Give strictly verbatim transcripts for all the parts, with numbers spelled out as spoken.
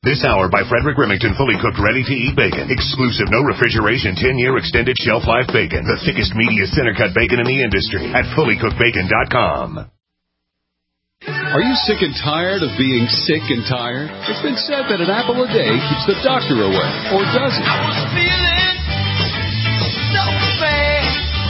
This hour by Frederick Remington, fully cooked, ready-to-eat bacon. Exclusive, no refrigeration, ten-year extended shelf life bacon. The thickest, meatiest center-cut bacon in the industry at fully cooked bacon dot com. Are you sick and tired of being sick and tired? It's been said that an apple a day keeps the doctor away, or does it? I was feeling so bad.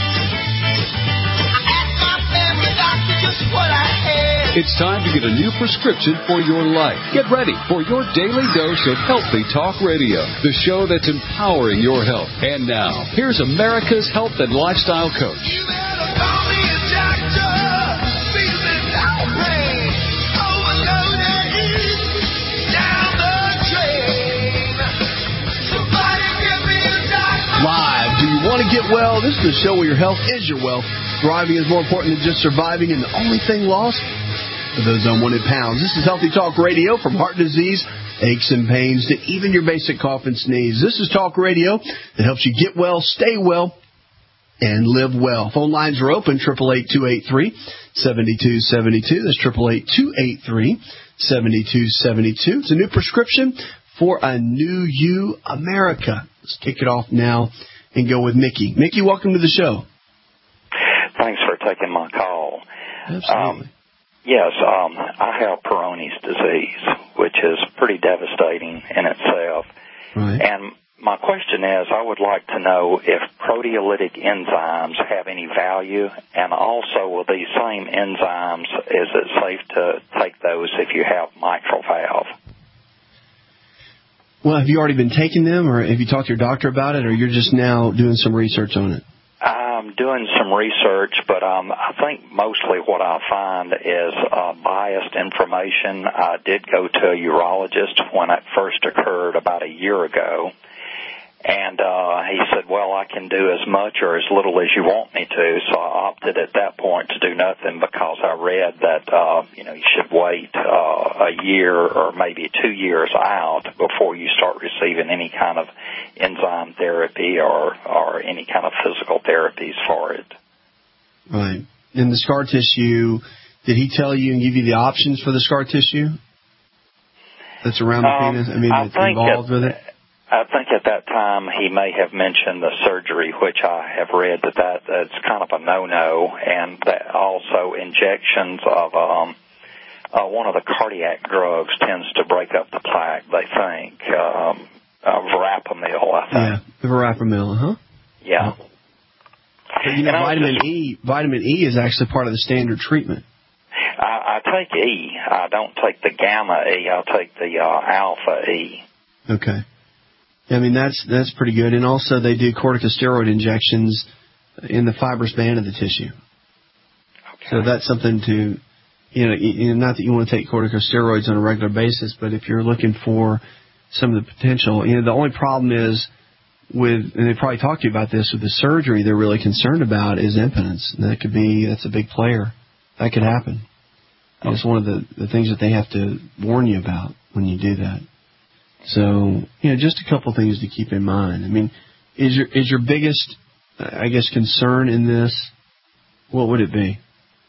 I asked my family doctor just what I had. It's time to get a new prescription for your life. Get ready for your daily dose of Healthy Talk Radio, the show that's empowering your health. And now, here's America's health and lifestyle coach. You better call me a doctor. Feeling outraged. Overloaded. Down the drain. Somebody give me a doctor. Live. Do you want to get well? This is the show where your health is your wealth. Thriving is more important than just surviving, and the only thing lost for those unwanted pounds. This is Healthy Talk Radio, from heart disease, aches and pains, to even your basic cough and sneeze. This is Talk Radio that helps you get well, stay well, and live well. Phone lines are open, eight eight eight, two eight three, seven two seven two. That's eight eight eight, two eight three, seven two seven two. It's a new prescription for a new you, America. Let's kick it off now and go with Mickey. Mickey, welcome to the show. Thanks for taking my call. Absolutely. Um, yes, um, I have Peyronie's disease, which is pretty devastating in itself. Right. And my question is, I would like to know if proteolytic enzymes have any value, and also with these same enzymes, is it safe to take those if you have mitral valve? Well, have you already been taking them, or have you talked to your doctor about it, or you're just now doing some research on it? I'm doing some research, but um, I think mostly what I find is uh, biased information. I did go to a urologist when it first occurred about a year ago, and uh, he said, well, I can do as much or as little as you want me to, so I opted at that point to do nothing because I read that, uh, you know, you should wait uh, a year or maybe two years out before you start receiving any kind of enzyme therapy or, or any kind of physical therapies for it. Right. And the scar tissue, did he tell you and give you the options for the scar tissue that's around the um, penis? I mean, I that's involved it, with it? I think at that time he may have mentioned the surgery, which I have read that, that that's kind of a no-no, and that also injections of um, uh, one of the cardiac drugs tends to break up the plaque, they think. Um, uh, Verapamil, I think. Yeah, the Verapamil, huh? Yeah. But, you know, vitamin just, E, vitamin E is actually part of the standard treatment. I, I take E. I don't take the gamma E. I take the uh, alpha E. Okay. I mean, that's that's pretty good. And also they do corticosteroid injections in the fibrous band of the tissue. Okay. So that's something to, you know, you know, not that you want to take corticosteroids on a regular basis, but if you're looking for some of the potential, you know, the only problem is with, and they probably talked to you about this, with the surgery they're really concerned about is impotence. And that could be, that's a big player. That could happen. And it's one of the, the things that they have to warn you about when you do that. So, you know, just a couple things to keep in mind. I mean, is your is your biggest, I guess, concern in this, what would it be?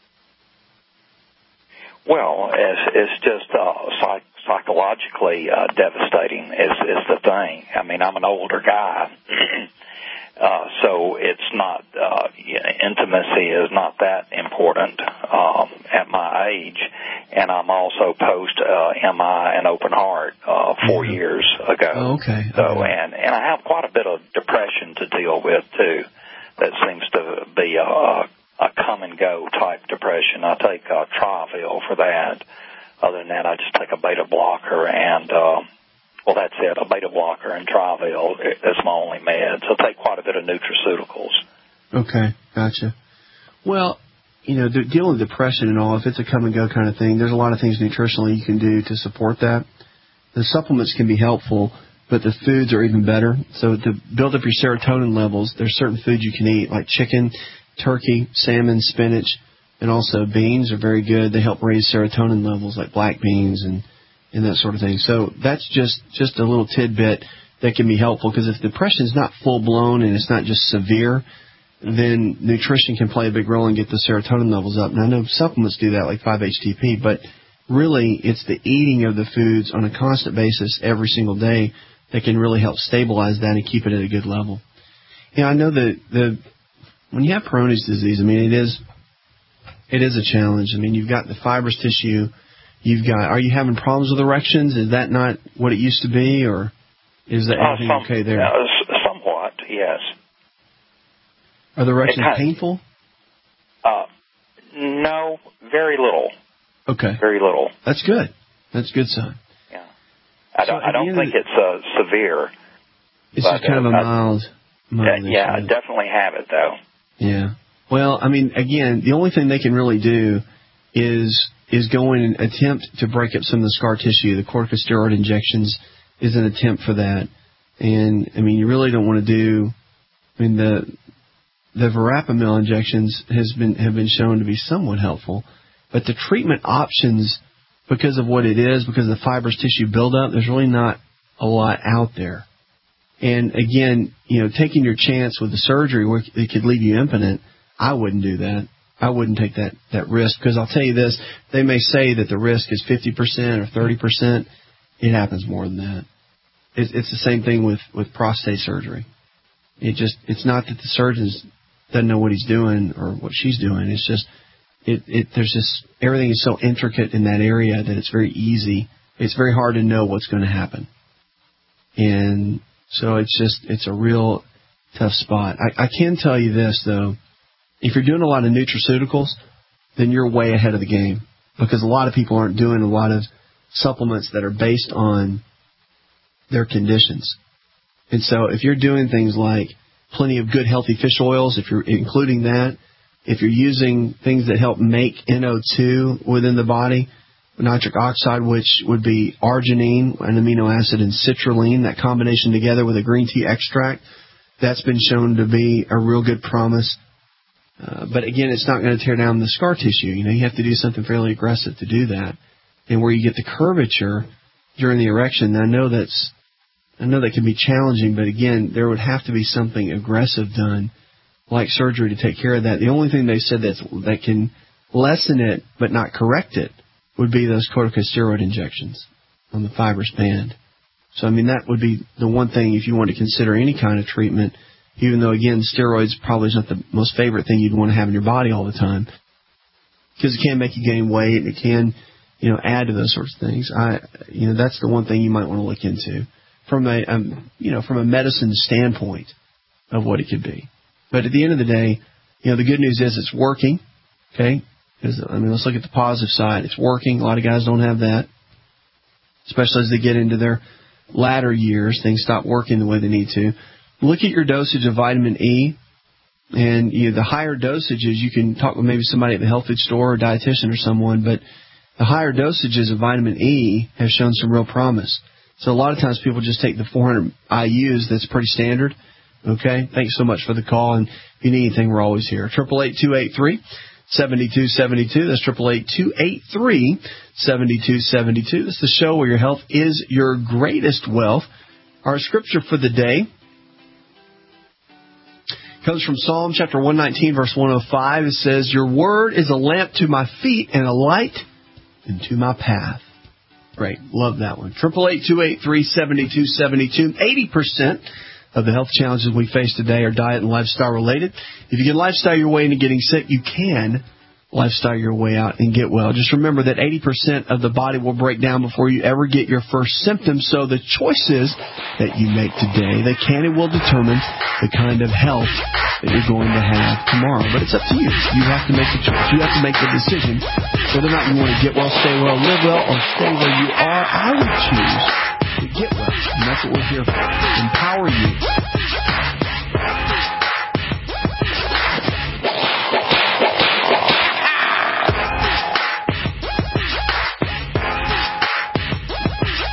Well, it's, it's just uh, psych, psychologically uh, devastating is, is the thing. I mean, I'm an older guy, uh, so it's not, uh, intimacy is not that important um, at my age. And I'm also post uh, M I and open heart uh, four yeah. years ago. Oh, okay. So, okay. and, and I have quite a bit of depression to deal with, too. That seems to be a, a come-and-go type depression. I take uh, Travil for that. Other than that, I just take a beta blocker and, uh, well, that's it, a beta blocker and Travil is my only med. So I take quite a bit of nutraceuticals. Okay, gotcha. Well, you know, dealing with depression and all, if it's a come-and-go kind of thing, there's a lot of things nutritionally you can do to support that. The supplements can be helpful, but the foods are even better. So to build up your serotonin levels, there's certain foods you can eat, like chicken, turkey, salmon, spinach, and also beans are very good. They help raise serotonin levels, like black beans and, and that sort of thing. So that's just, just a little tidbit that can be helpful, because if depression is not full-blown and it's not just severe, then nutrition can play a big role and get the serotonin levels up. And I know supplements do that, like five H T P, but really it's the eating of the foods on a constant basis every single day that can really help stabilize that and keep it at a good level. Yeah, I know that the when you have Peyronie's disease, I mean, it is it is a challenge. I mean, you've got the fibrous tissue. You've got. Are you having problems with erections? Is that not what it used to be, or is that Uh, everything some, okay there? uh, s- somewhat, yes. Are the erections kind of- painful? Uh, no, very little. Okay. Very little. That's good. That's a good sign. Yeah. I So don't. at I don't the end think of it's uh, severe. It's But, just kind of a uh, mild. mild Uh, yeah, I issue. definitely have it though. Yeah. Well, I mean, again, the only thing they can really do is is go in and attempt to break up some of the scar tissue. The corticosteroid injections is an attempt for that. And, I mean, you really don't want to do, I mean, the the verapamil injections has been have been shown to be somewhat helpful. But the treatment options, because of what it is, because of the fibrous tissue buildup, there's really not a lot out there. And again, you know, taking your chance with the surgery where it could leave you impotent, I wouldn't do that. I wouldn't take that, that risk, because I'll tell you this, they may say that the risk is fifty percent or thirty percent. It happens more than that. It's, it's the same thing with, with prostate surgery. It just, it's not that the surgeon doesn't know what he's doing or what she's doing. It's just, it, it, there's just, everything is so intricate in that area that it's very easy. It's very hard to know what's going to happen. And so it's just, it's a real tough spot. I, I can tell you this, though. If you're doing a lot of nutraceuticals, then you're way ahead of the game, because a lot of people aren't doing a lot of supplements that are based on their conditions. And so if you're doing things like plenty of good, healthy fish oils, if you're including that, if you're using things that help make N O two within the body, nitric oxide, which would be arginine, an amino acid, and citrulline, that combination together with a green tea extract, that's been shown to be a real good promise. Uh, but again, it's not going to tear down the scar tissue. You know, you have to do something fairly aggressive to do that. And where you get the curvature during the erection, I know that's, I know that can be challenging, but again, there would have to be something aggressive done, like surgery, to take care of that. The only thing they said that's, that can lessen it but not correct it would be those corticosteroid injections on the fibrous band. So, I mean, that would be the one thing if you want to consider any kind of treatment, even though, again, steroids probably is not the most favorite thing you'd want to have in your body all the time, because it can make you gain weight and it can, you know, add to those sorts of things. I, you know, that's the one thing you might want to look into from a, um, you know, from a medicine standpoint of what it could be. But at the end of the day, you know, the good news is it's working, okay? Because, I mean, let's look at the positive side. It's working. A lot of guys don't have that, especially as they get into their latter years. Things stop working the way they need to. Look at your dosage of vitamin E, and you know, the higher dosages, you can talk with maybe somebody at the health food store or dietitian or someone, but the higher dosages of vitamin E have shown some real promise. So a lot of times people just take the four hundred I U's. That's pretty standard. Okay? Thanks so much for the call, and if you need anything, we're always here. eight eight eight, two eight three, seven two seven two. That's eight eight eight, two eight three, seven two seven two. This is the show where your health is your greatest wealth. Our scripture for the day comes from Psalm chapter one nineteen, verse one oh five. It says, "Your word is a lamp to my feet and a light into my path." Great. Love that one. eight eight eight, two eight three, seven two seven two. eighty percent of the health challenges we face today are diet and lifestyle related. If you can lifestyle your way into getting sick, you can lifestyle your way out and get well. Just remember that eighty percent of the body will break down before you ever get your first symptoms. So the choices that you make today, they can and will determine the kind of health that you're going to have tomorrow. But it's up to you. You have to make the choice. You have to make the decision whether or not you want to get well, stay well, live well, or stay where you are. I would choose to get well. And that's what we're here for. Empower you. Back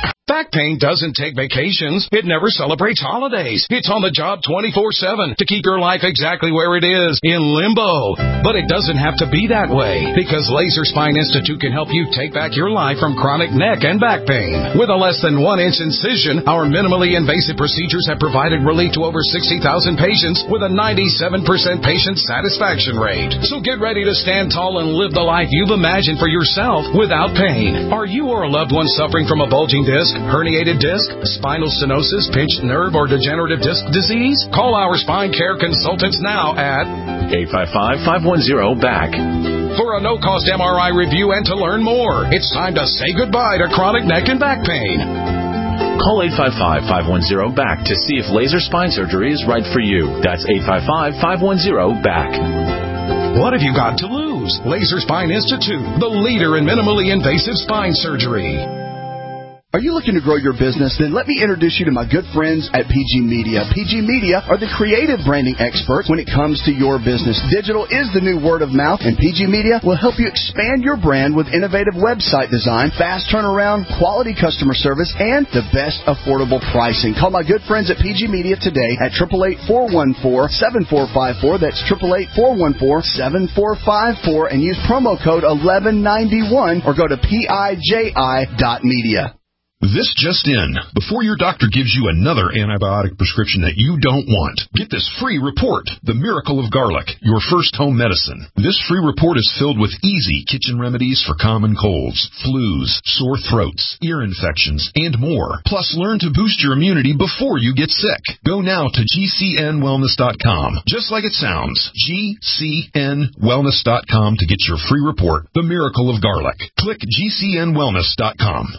back pain doesn't take vacations. It never celebrates holidays. It's on the job twenty-four seven to keep your life exactly where it is, in limbo. But it doesn't have to be that way, because Laser Spine Institute can help you take back your life from chronic neck and back pain. With a less than one inch incision, our minimally invasive procedures have provided relief to over sixty thousand patients with a ninety-seven percent patient satisfaction rate. So get ready to stand tall and live the life you've imagined for yourself without pain. Are you or a loved one suffering from a bulging disc, herniated disc, spinal stenosis, pinched nerve, or degenerative disc disease? Call our spine care consultants now at eight five five, five one zero, B A C for a no-cost M R I review and to learn more. It's time to say goodbye to chronic neck and back pain. Call eight five five, five one zero, B A C to see if laser spine surgery is right for you. That's eight five five, five one zero, B A C. What have you got to lose? Laser Spine Institute, the leader in minimally invasive spine surgery. Are you looking to grow your business? Then let me introduce you to my good friends at P G Media. P G Media are the creative branding experts when it comes to your business. Digital is the new word of mouth, and P G Media will help you expand your brand with innovative website design, fast turnaround, quality customer service, and the best affordable pricing. Call my good friends at P G Media today at eight eight eight, four one four, seven four five four. That's eight eight eight, four one four, seven four five four, and use promo code eleven ninety-one or go to P I J I dot media. This just in. Before your doctor gives you another antibiotic prescription that you don't want, get this free report, The Miracle of Garlic, your first home medicine. This free report is filled with easy kitchen remedies for common colds, flus, sore throats, ear infections, and more. Plus, learn to boost your immunity before you get sick. Go now to G C N wellness dot com. Just like it sounds, G C N wellness dot com to get your free report, The Miracle of Garlic. Click G C N wellness dot com.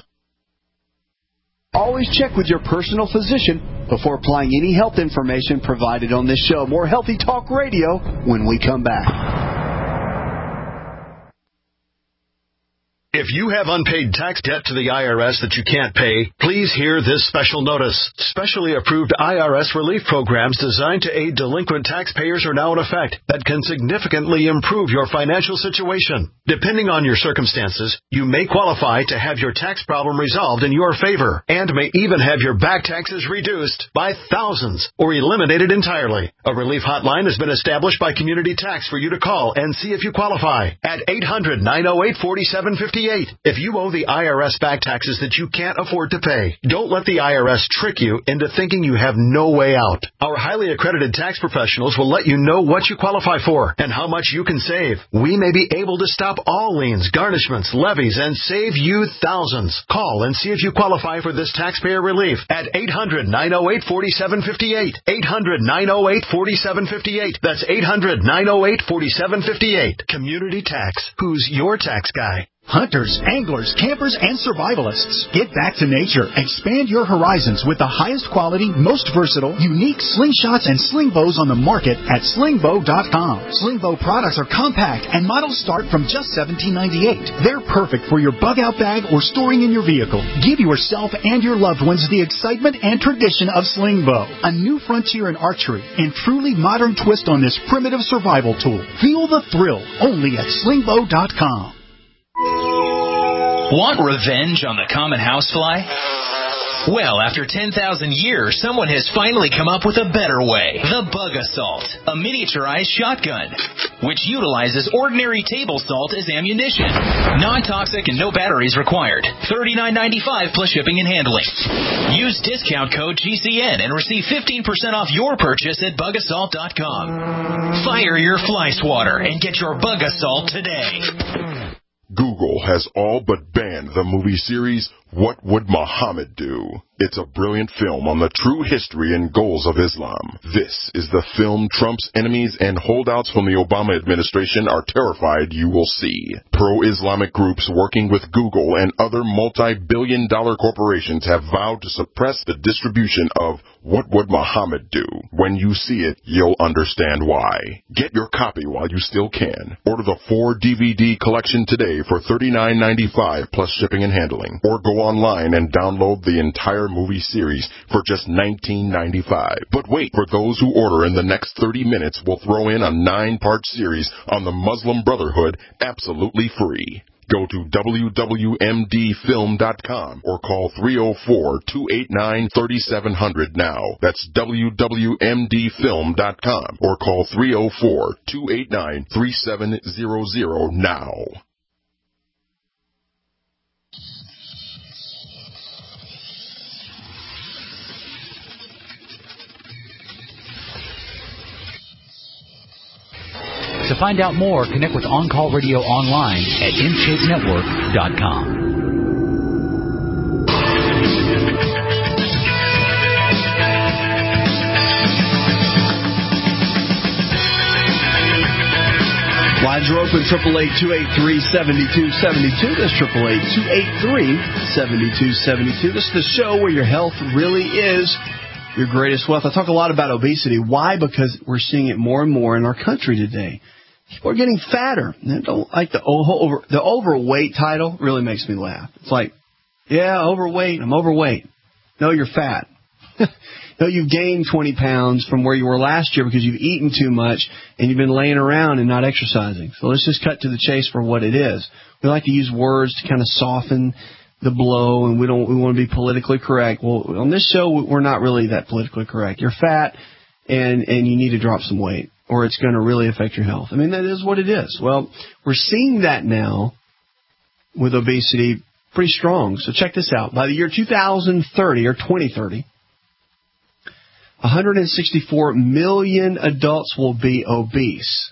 Always check with your personal physician before applying any health information provided on this show. More Healthy Talk Radio when we come back. If you have unpaid tax debt to the I R S that you can't pay, please hear this special notice. Specially approved I R S relief programs designed to aid delinquent taxpayers are now in effect that can significantly improve your financial situation. Depending on your circumstances, you may qualify to have your tax problem resolved in your favor and may even have your back taxes reduced by thousands or eliminated entirely. A relief hotline has been established by Community Tax for you to call and see if you qualify at eight hundred, nine oh eight, four seven five eight. If you owe the I R S back taxes that you can't afford to pay, don't let the I R S trick you into thinking you have no way out. Our highly accredited tax professionals will let you know what you qualify for and how much you can save. We may be able to stop all liens, garnishments, levies, and save you thousands. Call and see if you qualify for this taxpayer relief at eight hundred, nine oh eight, four seven five eight. eight hundred, nine oh eight, four seven five eight. That's eight hundred, nine oh eight, four seven five eight. Community Tax. Who's your tax guy? Hunters, anglers, campers, and survivalists. Get back to nature. Expand your horizons with the highest quality, most versatile, unique slingshots and sling bows on the market at sling bow dot com. Sling bow products are compact and models start from just seventeen ninety-eight. They're perfect for your bug-out bag or storing in your vehicle. Give yourself and your loved ones the excitement and tradition of sling bow. A new frontier in archery and truly modern twist on this primitive survival tool. Feel the thrill only at sling bow dot com. Want revenge on the common housefly? Well, after ten thousand years, someone has finally come up with a better way. The Bug Assault, a miniaturized shotgun, which utilizes ordinary table salt as ammunition. Non-toxic and no batteries required. thirty-nine ninety-five plus shipping and handling. Use discount code G C N and receive fifteen percent off your purchase at bug assault dot com. Fire your fly swatter and get your Bug Assault today. Google has all but banned the movie series What Would Muhammad Do? It's a brilliant film on the true history and goals of Islam. This is the film Trump's enemies and holdouts from the Obama administration are terrified you will see. Pro-Islamic groups working with Google and other multi-billion dollar corporations have vowed to suppress the distribution of What Would Muhammad Do? When you see it, you'll understand why. Get your copy while you still can. Order the four D V D collection today for thirty-nine ninety-five plus shipping and handling. Or go online and download the entire movie series for just nineteen ninety-five. But wait, for those who order in the next thirty minutes, we'll throw in a nine-part series on the Muslim Brotherhood absolutely free. Go to W W M D film dot com or call three oh four, two eight nine, three seven zero zero now. That's W W M D film dot com or call three oh four, two eight nine, three seven zero zero now. To find out more, connect with On Call Radio online at in shape network dot com. Lines are open, triple eight, two eight three, seven two seven two. That's triple eight, two eight three, seven two seven two. This is the show where your health really is your greatest wealth. I talk a lot about obesity. Why? Because we're seeing it more and more in our country today. People are getting fatter. I don't like the over the overweight title really makes me laugh. It's like, yeah, overweight. I'm overweight. No, you're fat. No, you've gained twenty pounds from where you were last year because you've eaten too much and you've been laying around and not exercising. So let's just cut to the chase for what it is. We like to use words to kind of soften the blow, and we don't we want to be politically correct. Well, on this show, we're not really that politically correct. You're fat, and and you need to drop some weight, or it's going to really affect your health. I mean, that is what it is. Well, we're seeing that now with obesity pretty strong. So check this out. By the year two thousand thirty or twenty thirty, one hundred sixty-four million adults will be obese.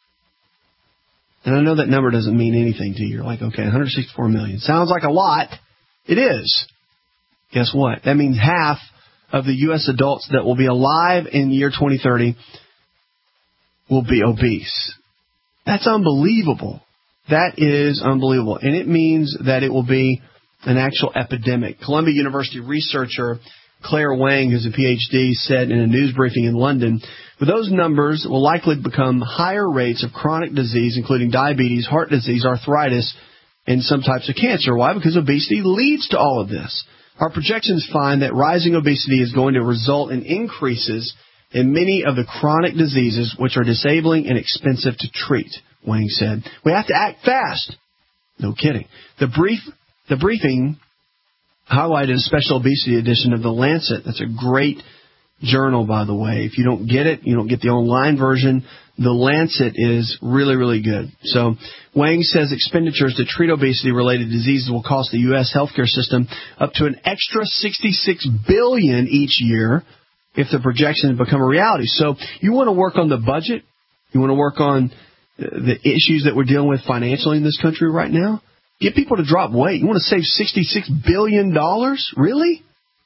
And I know that number doesn't mean anything to you. You're like, okay, one hundred sixty-four million. Sounds like a lot. It is. Guess what? That means half of the U S adults that will be alive in the year twenty thirty will be obese. That's unbelievable. That is unbelievable. And it means that it will be an actual epidemic. Columbia University researcher Claire Wang, who's a P H D, said in a news briefing in London, with those numbers will likely become higher rates of chronic disease, including diabetes, heart disease, arthritis, and some types of cancer. Why? Because obesity leads to all of this. Our projections find that rising obesity is going to result in increases in many of the chronic diseases which are disabling and expensive to treat, Wang said. We have to act fast. No kidding. The brief, the briefing highlighted a special obesity edition of The Lancet. That's a great journal, by the way. If you don't get it, you don't get the online version, The Lancet is really, really good. So Wang says expenditures to treat obesity-related diseases will cost the U S healthcare system up to an extra sixty-six billion dollars each year if the projections become a reality. So you want to work on the budget? You want to work on the issues that we're dealing with financially in this country right now? Get people to drop weight. You want to save sixty-six billion dollars? Really?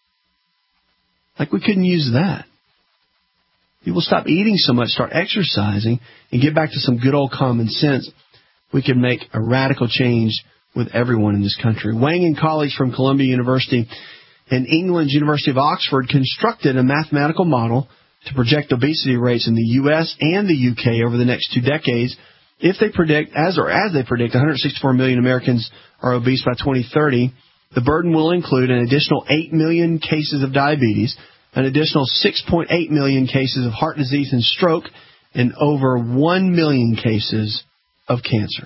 Like we couldn't use that. People stop eating so much, start exercising, and get back to some good old common sense. We can make a radical change with everyone in this country. Wang and colleagues from Columbia University and England's University of Oxford constructed a mathematical model to project obesity rates in the U S and the U K over the next two decades. If they predict, as or as they predict, one hundred sixty-four million Americans are obese by twenty thirty, the burden will include an additional eight million cases of diabetes, an additional six point eight million cases of heart disease and stroke, and over one million cases of cancer.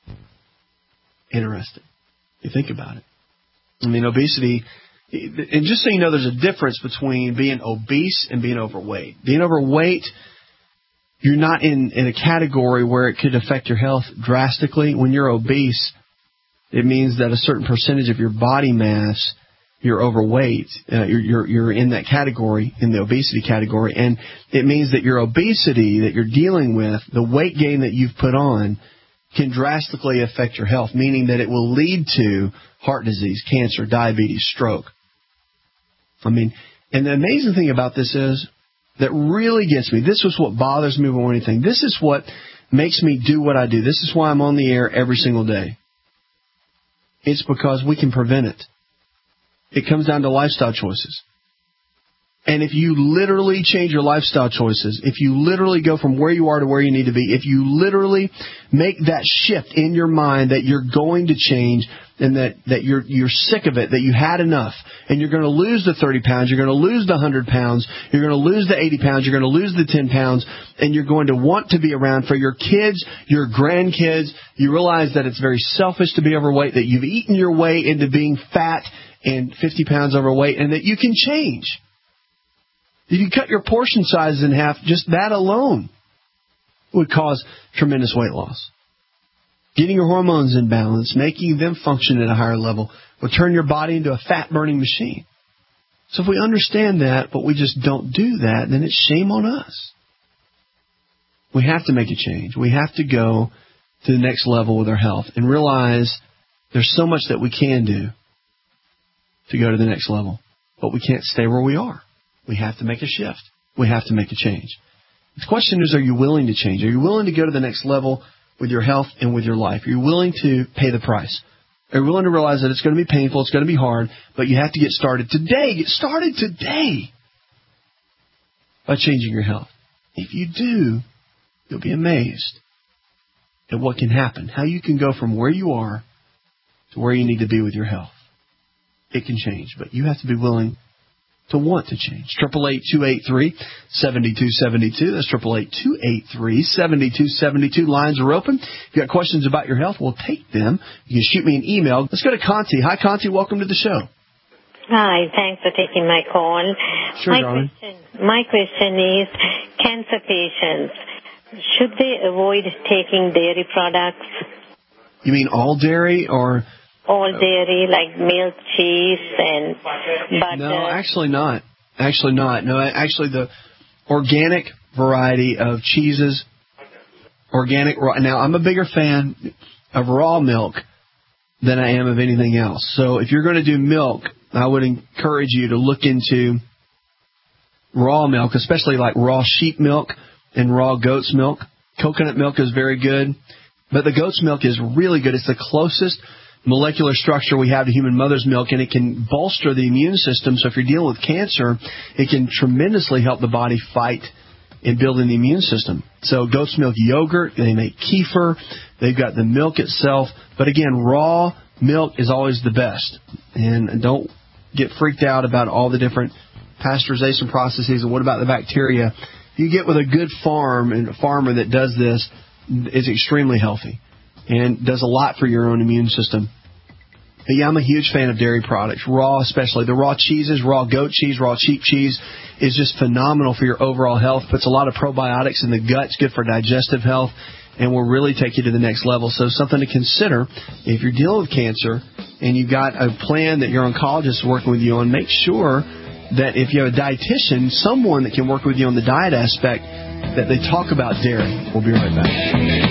Interesting. You think about it. I mean, obesity, and just so you know, there's a difference between being obese and being overweight. Being overweight, you're not in, in a category where it could affect your health drastically. When you're obese, it means that a certain percentage of your body mass, you're overweight. Uh, you're, you're, you're in that category, in the obesity category. And it means that your obesity that you're dealing with, the weight gain that you've put on, can drastically affect your health, meaning that it will lead to heart disease, cancer, diabetes, stroke. I mean, and the amazing thing about this is, that really gets me. This is what bothers me more than anything. This is what makes me do what I do. This is why I'm on the air every single day. It's because we can prevent it. It comes down to lifestyle choices. And if you literally change your lifestyle choices, if you literally go from where you are to where you need to be, if you literally make that shift in your mind that you're going to change and that, that you're you're sick of it, that you had enough, and you're going to lose the thirty pounds, you're going to lose the one hundred pounds, you're going to lose the eighty pounds, you're going to lose the ten pounds, and you're going to want to be around for your kids, your grandkids. You realize that it's very selfish to be overweight, that you've eaten your way into being fat and fifty pounds overweight, and that you can change. If you cut your portion sizes in half, just that alone would cause tremendous weight loss. Getting your hormones in balance, making them function at a higher level, will turn your body into a fat-burning machine. So if we understand that, but we just don't do that, then it's shame on us. We have to make a change. We have to go to the next level with our health and realize there's so much that we can do to go to the next level, but we can't stay where we are. We have to make a shift. We have to make a change. The question is, are you willing to change? Are you willing to go to the next level with your health and with your life? Are you willing to pay the price? Are you willing to realize that it's going to be painful, it's going to be hard, but you have to get started today. Get started today by changing your health. If you do, you'll be amazed at what can happen, how you can go from where you are to where you need to be with your health. It can change, but you have to be willing to want to change. Triple eight two eight three seventy two seventy two. That's triple eight two eight three seventy two seventy two. Lines are open. If you got questions about your health, we'll take them. You can shoot me an email. Let's go to Conti. Hi, Conti. Welcome to the show. Hi. Thanks for taking my call. Sure, my darling. question, my question is, cancer patients, should they avoid taking dairy products? You mean all dairy or? All dairy, like milk, cheese, and butter. No, actually not. Actually not. No, actually the organic variety of cheeses, organic. Now, I'm a bigger fan of raw milk than I am of anything else. So if you're going to do milk, I would encourage you to look into raw milk, especially like raw sheep milk and raw goat's milk. Coconut milk is very good, but the goat's milk is really good. It's the closest molecular structure we have to human mother's milk, and it can bolster the immune system. So if you're dealing with cancer, it can tremendously help the body fight and build in the immune system. So goat's milk yogurt, they make kefir, they've got the milk itself. But again, raw milk is always the best. And don't get freaked out about all the different pasteurization processes and what about the bacteria. If you get with a good farm and a farmer that does this, it's extremely healthy and does a lot for your own immune system. But yeah, I'm a huge fan of dairy products, raw especially. The raw cheeses, raw goat cheese, raw sheep cheese is just phenomenal for your overall health. Puts a lot of probiotics in the gut. It's good for digestive health and will really take you to the next level. So something to consider if you're dealing with cancer and you've got a plan that your oncologist is working with you on, make sure that if you have a dietitian, someone that can work with you on the diet aspect, that they talk about dairy. We'll be right back.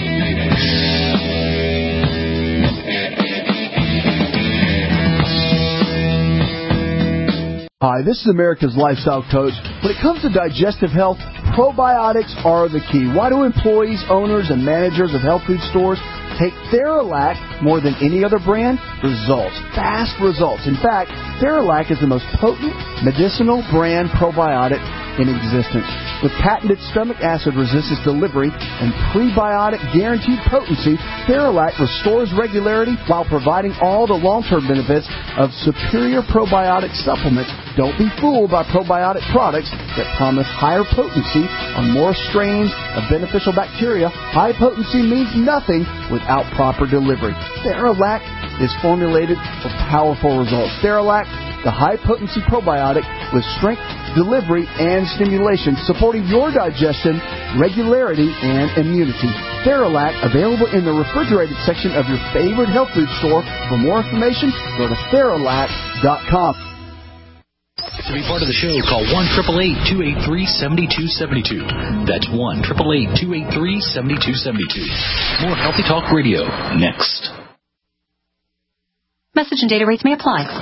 Hi, this is America's Lifestyle Coach. When it comes to digestive health, probiotics are the key. Why do employees, owners, and managers of health food stores take Theralac more than any other brand? Results. Fast results. In fact, Theralac is the most potent medicinal brand probiotic in existence. With patented stomach acid resistance delivery and prebiotic guaranteed potency, Theralac restores regularity while providing all the long-term benefits of superior probiotic supplements. Don't be fooled by probiotic products that promise higher potency on more strains of beneficial bacteria. High potency means nothing without proper delivery. Theralac is formulated for powerful results. Theralac, the high-potency probiotic with strength, delivery, and stimulation, supporting your digestion, regularity, and immunity. Theralac, available in the refrigerated section of your favorite health food store. For more information, go to Theralac dot com. To be part of the show, call one eight eight eight, two eight three, seven two seven two. That's one eight eight eight, two eight three, seven two seven two. More Healthy Talk Radio next. Message and data rates may apply.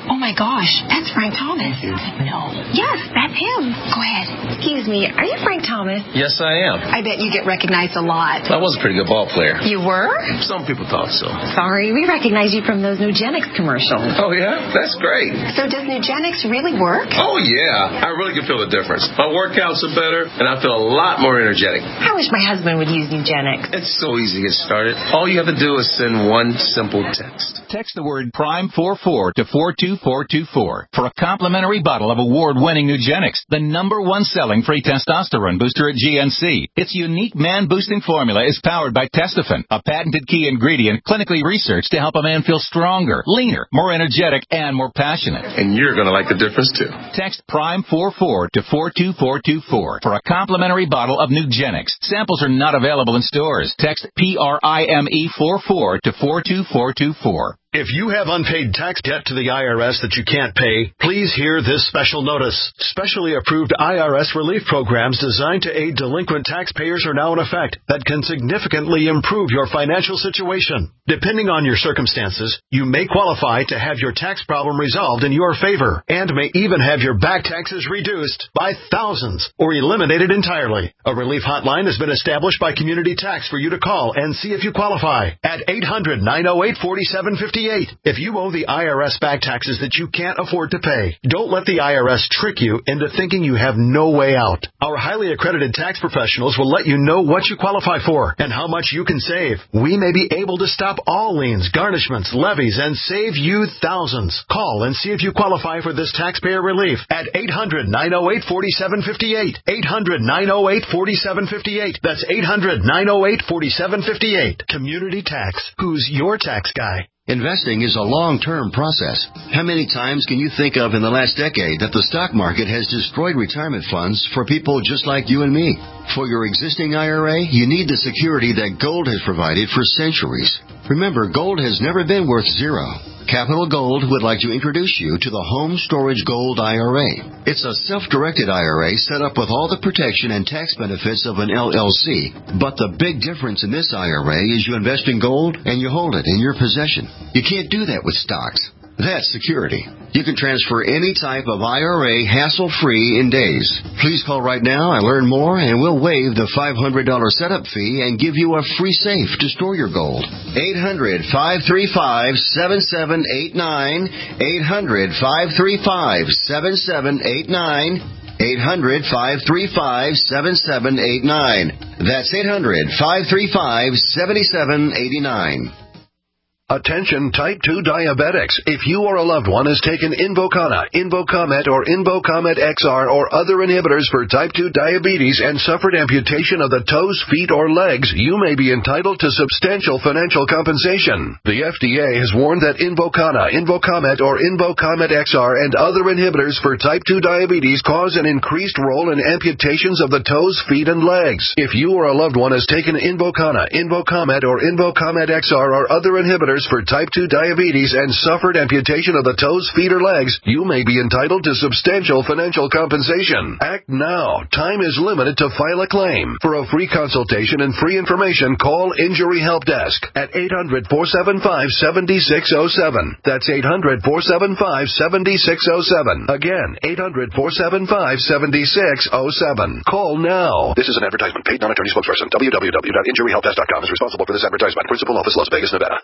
Oh, my gosh. That's Frank Thomas. No. Yes, that's him. Go ahead. Excuse me. Are you Frank Thomas? Yes, I am. I bet you get recognized a lot. I was a pretty good ball player. You were? Some people thought so. Sorry, we recognize you from those Nugenics commercials. Oh, yeah? That's great. So does Nugenics really work? Oh, yeah. I really can feel the difference. My workouts are better, and I feel a lot more energetic. I wish my husband would use Nugenics. It's so easy to get started. All you have to do is send one simple text. Text the word Prime forty-four to four two four two four for a complimentary bottle of award-winning Nugenics, the number one selling free testosterone booster at G N C. Its unique man-boosting formula is powered by Testofen, a patented key ingredient clinically researched to help a man feel stronger, leaner, more energetic, and more passionate. And you're going to like the difference, too. Text Prime forty-four to four two four two four for a complimentary bottle of Nugenics. Samples are not available in stores. Text P R I M E forty-four to four two four two four. If you have unpaid tax debt to the I R S that you can't pay, please hear this special notice. Specially approved I R S relief programs designed to aid delinquent taxpayers are now in effect that can significantly improve your financial situation. Depending on your circumstances, you may qualify to have your tax problem resolved in your favor and may even have your back taxes reduced by thousands or eliminated entirely. A relief hotline has been established by Community Tax for you to call and see if you qualify at eight hundred, nine oh eight, four seven five eight. If you owe the I R S back taxes that you can't afford to pay, don't let the I R S trick you into thinking you have no way out. Our highly accredited tax professionals will let you know what you qualify for and how much you can save. We may be able to stop all liens, garnishments, levies, and save you thousands. Call and see if you qualify for this taxpayer relief at eight hundred, nine oh eight, four seven five eight. eight hundred, nine oh eight, four seven five eight. That's eight hundred, nine oh eight, four seven five eight. Community Tax. Who's your tax guy? Investing is a long-term process. How many times can you think of in the last decade that the stock market has destroyed retirement funds for people just like you and me? For your existing I R A, you need the security that gold has provided for centuries. Remember, gold has never been worth zero. Capital Gold would like to introduce you to the Home Storage Gold I R A. It's a self-directed I R A set up with all the protection and tax benefits of an L L C. But the big difference in this I R A is you invest in gold and you hold it in your possession. You can't do that with stocks. That's security. You can transfer any type of I R A hassle-free in days. Please call right now and learn more, and we'll waive the five hundred dollars setup fee and give you a free safe to store your gold. eight hundred, five three five, seven seven eight nine. eight hundred, five three five, seven seven eight nine. eight hundred, five three five, seven seven eight nine. That's eight hundred, five three five, seven seven eight nine. Attention type two diabetics. If you or a loved one has taken Invokana, Invokamet, or Invokamet X R or other inhibitors for type two diabetes and suffered amputation of the toes, feet, or legs, you may be entitled to substantial financial compensation. The F D A has warned that Invokana, Invokamet, or Invokamet X R and other inhibitors for type two diabetes cause an increased role in amputations of the toes, feet, and legs. If you or a loved one has taken Invokana, Invokamet, or Invokamet X R or other inhibitors for type two diabetes and suffered amputation of the toes, feet, or legs, you may be entitled to substantial financial compensation. Act now. Time is limited to file a claim. For a free consultation and free information, call Injury Help Desk at eight hundred, four seven five, seven six zero seven. That's eight hundred, four seven five, seven six zero seven. Again, eight hundred, four seven five, seven six zero seven. Call now. This is an advertisement. Paid non-attorney spokesperson. w w w dot injury help desk dot com is responsible for this advertisement. Principal office, Las Vegas, Nevada.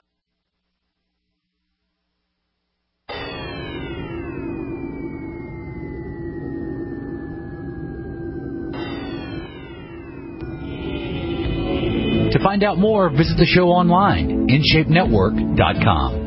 To find out more, visit the show online, in shape network dot com.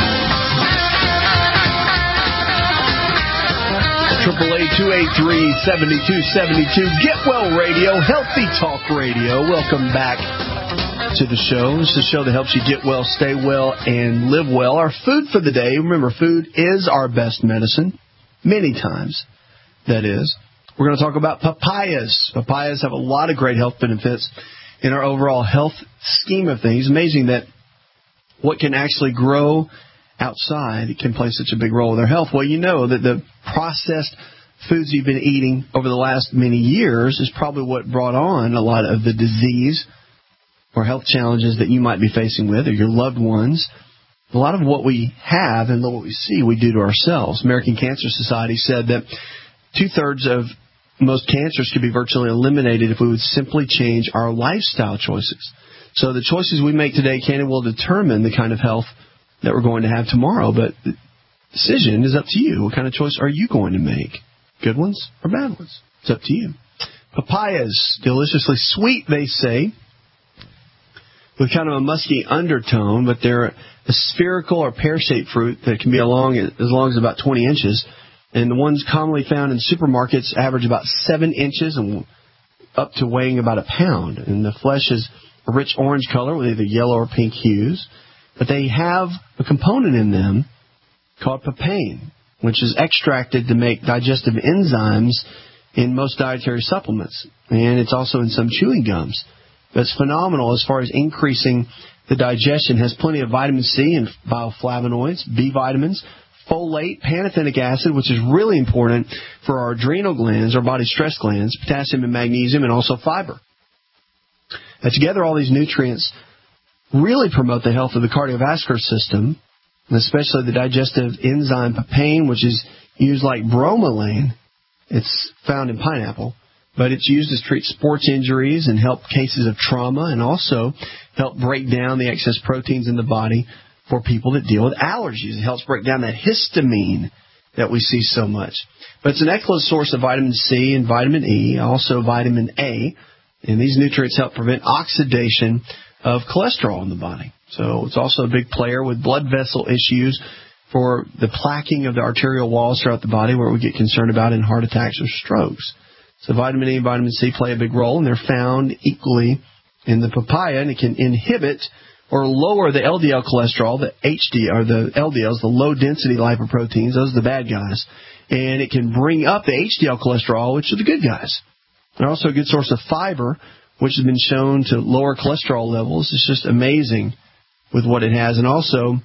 triple A two eight three, seven two seven two. Get Well Radio, Healthy Talk Radio. Welcome back to the show. This is the show that helps you get well, stay well, and live well. Our food for the day, remember, food is our best medicine. Many times, that is. We're going to talk about papayas. Papayas have a lot of great health benefits in our overall health scheme of things. Amazing that what can actually grow outside can play such a big role in their health. Well, you know that the processed foods you've been eating over the last many years is probably what brought on a lot of the disease or health challenges that you might be facing with or your loved ones. a lot of what we have and what we see, we do to ourselves. American Cancer Society said that two-thirds of most cancers could be virtually eliminated if we would simply change our lifestyle choices. So the choices we make today can and will determine the kind of health that we're going to have tomorrow. But the decision is up to you. What kind of choice are you going to make? Good ones or bad ones? It's up to you. Papayas, deliciously sweet, they say, with kind of a musky undertone, but they're a spherical or pear-shaped fruit that can be along as long as about twenty inches. And the ones commonly found in supermarkets average about seven inches and up to weighing about a pound. And the flesh is a rich orange color with either yellow or pink hues. But they have a component in them called papain, which is extracted to make digestive enzymes in most dietary supplements. And it's also in some chewing gums. But it's phenomenal as far as increasing the digestion. It has plenty of vitamin C and bioflavonoids, B vitamins, folate, pantothenic acid, which is really important for our adrenal glands, our body stress glands, potassium and magnesium, and also fiber. Now, together, all these nutrients really promote the health of the cardiovascular system, and especially the digestive enzyme papain, which is used like bromelain. It's found in pineapple, but it's used to treat sports injuries and help cases of trauma, and also help break down the excess proteins in the body for people that deal with allergies. It helps break down that histamine that we see so much. But it's an excellent source of vitamin C and vitamin E, also vitamin A, and these nutrients help prevent oxidation of cholesterol in the body. So it's also a big player with blood vessel issues for the plaquing of the arterial walls throughout the body, where we get concerned about in heart attacks or strokes. So vitamin E and vitamin C play a big role, and they're found equally in the papaya, and it can inhibit or lower the L D L cholesterol, the H D or the L D Ls, the low-density lipoproteins. Those are the bad guys. And it can bring up the H D L cholesterol, which are the good guys. They're also a good source of fiber, which has been shown to lower cholesterol levels. It's just amazing with what it has. And also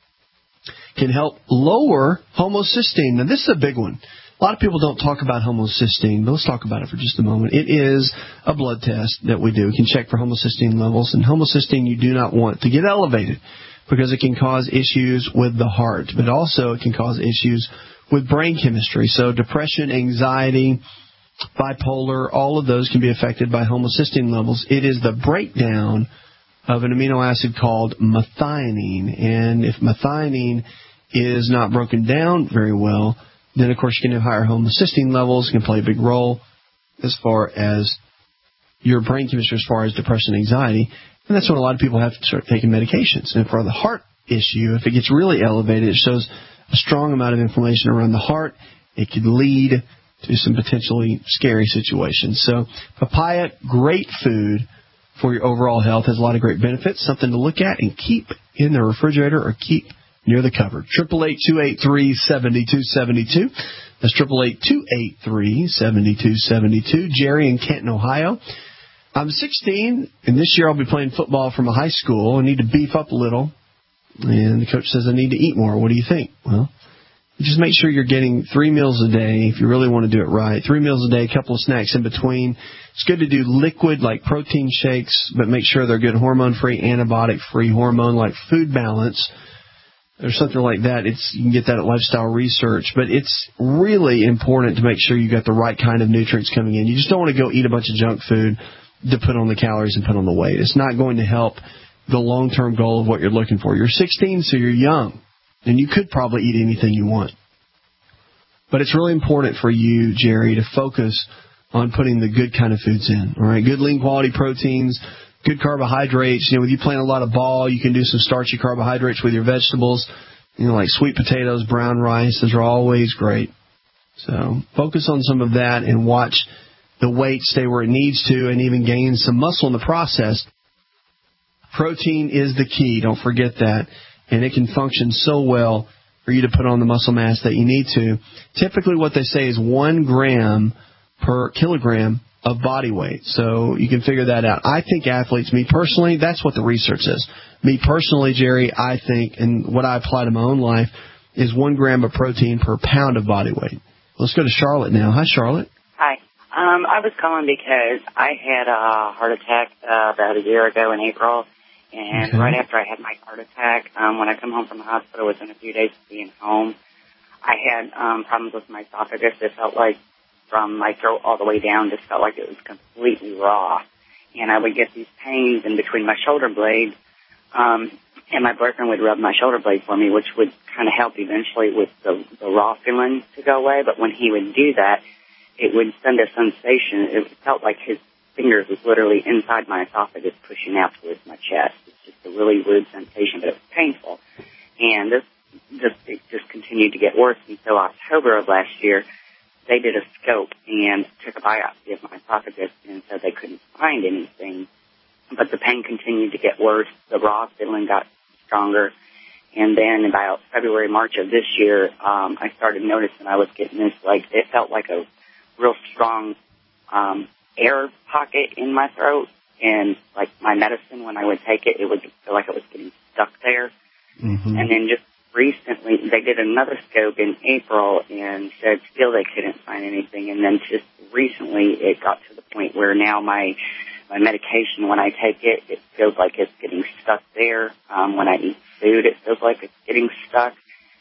can help lower homocysteine. Now, this is a big one. A lot of people don't talk about homocysteine, but let's talk about it for just a moment. It is a blood test that we do. We can check for homocysteine levels, and homocysteine you do not want to get elevated because it can cause issues with the heart, but also it can cause issues with brain chemistry. So depression, anxiety, bipolar, all of those can be affected by homocysteine levels. It is the breakdown of an amino acid called methionine, and if methionine is not broken down very well, then, of course, you can have higher homocysteine levels. It can play a big role as far as your brain chemistry, as far as depression and anxiety. And that's when a lot of people have to start taking medications. And for the heart issue, if it gets really elevated, it shows a strong amount of inflammation around the heart. It could lead to some potentially scary situations. So papaya, great food for your overall health, has a lot of great benefits, something to look at and keep in the refrigerator or keep near the cupboard. triple eight, two eight three, seven two seven two. That's triple eight, two eight three, seven two seven two. Jerry in Canton, Ohio. I'm sixteen, and this year I'll be playing football from a high school. I need to beef up a little, and the coach says I need to eat more. What do you think? Well, just make sure you're getting three meals a day if you really want to do it right. Three meals a day, a couple of snacks in between. It's good to do liquid like protein shakes, but make sure they're good hormone-free, antibiotic-free, hormone-like Food Balance, or something like that. It's you can get that at Lifestyle Research. But it's really important to make sure you got the right kind of nutrients coming in. You just don't want to go eat a bunch of junk food to put on the calories and put on the weight. It's not going to help the long-term goal of what you're looking for. You're sixteen, so you're young, and you could probably eat anything you want. But it's really important for you, Jerry, to focus on putting the good kind of foods in. All right, good lean quality proteins, good carbohydrates. You know, with you playing a lot of ball, you can do some starchy carbohydrates with your vegetables. You know, like sweet potatoes, brown rice. Those are always great. So focus on some of that and watch the weight stay where it needs to, and even gain some muscle in the process. Protein is the key. Don't forget that. And it can function so well for you to put on the muscle mass that you need to. Typically what they say is one gram per kilogram of body weight. So you can figure that out. I think athletes, me personally, that's what the research says. Me personally, Jerry, I think, and what I apply to my own life, is one gram of protein per pound of body weight. Let's go to Charlotte now. Hi, Charlotte. Hi. Um, I was calling because I had a heart attack uh, about a year ago in April, And Okay. right after I had my heart attack, um, when I come home from the hospital within a few days of being home, I had um, problems with my esophagus. It felt like from my throat all the way down, just felt like it was completely raw. And I would get these pains in between my shoulder blades, um, and my boyfriend would rub my shoulder blade for me, which would kind of help eventually with the, the raw feeling to go away. But when he would do that, it would send a sensation. It felt like his fingers was literally inside my esophagus pushing out towards my chest. It's just a really weird sensation, but it was painful. And this just it just continued to get worse until October of last year. They did a scope and took a biopsy of my esophagus and said they couldn't find anything. But the pain continued to get worse. The raw feeling got stronger. And then about February, March of this year, um, I started noticing I was getting this, like, it felt like a real strong um, air pocket in my throat. And, like, my medicine, when I would take it, it would feel like it was getting stuck there. Mm-hmm. And then just recently, they did another scope in April and said still they couldn't find anything. And then just recently, it got to the point where now my my medication, when I take it, it feels like it's getting stuck there. Um, when I eat food, it feels like it's getting stuck.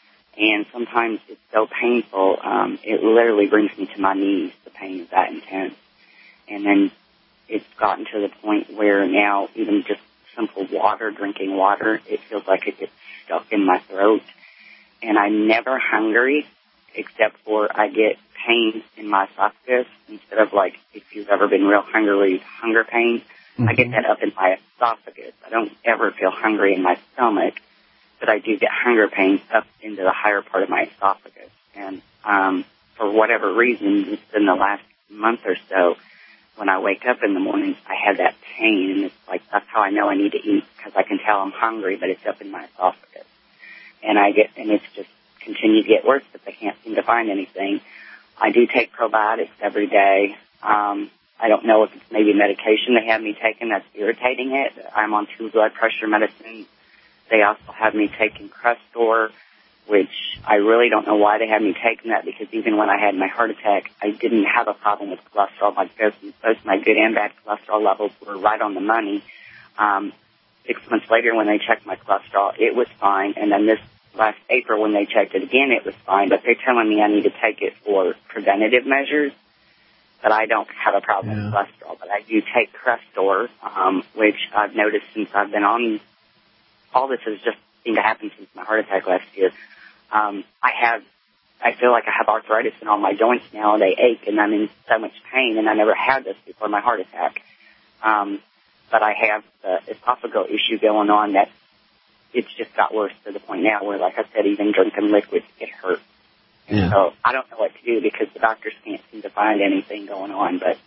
And sometimes it's so painful, um, it literally brings me to my knees. The pain is that intense. And then it's gotten to the point where now even just simple water, drinking water, it feels like it gets stuck in my throat. And I'm never hungry except for I get pain in my esophagus instead of, like, if you've ever been real hungry, hunger pains. Mm-hmm. I get that up in my esophagus. I don't ever feel hungry in my stomach, but I do get hunger pains up into the higher part of my esophagus. And um, for whatever reason, it's been the last month or so, when I wake up in the morning, I have that pain, and it's like, that's how I know I need to eat, because I can tell I'm hungry, but it's up in my esophagus. And I get, and it's just continued to get worse, but they can't seem to find anything. I do take probiotics every day. Um, I don't know if it's maybe medication they have me taking that's irritating it. I'm on two blood pressure medicines. They also have me taking Crestor, which I really don't know why they had me taking that, because even when I had my heart attack, I didn't have a problem with cholesterol. Like both, both my good and bad cholesterol levels were right on the money. Um, six months later, when they checked my cholesterol, it was fine. And then this last April, when they checked it again, it was fine. But they're telling me I need to take it for preventative measures. But I don't have a problem yeah. with cholesterol. But I do take Crestor, um, which I've noticed since I've been on. All this has just seemed to happen since my heart attack last year. Um, I have, I feel like I have arthritis in all my joints now. They ache, and I'm in so much pain, and I never had this before my heart attack. Um, but I have the esophageal issue going on that it's just got worse to the point now where, like I said, even drinking liquids get hurt. Yeah. So I don't know what to do because the doctors can't seem to find anything going on. But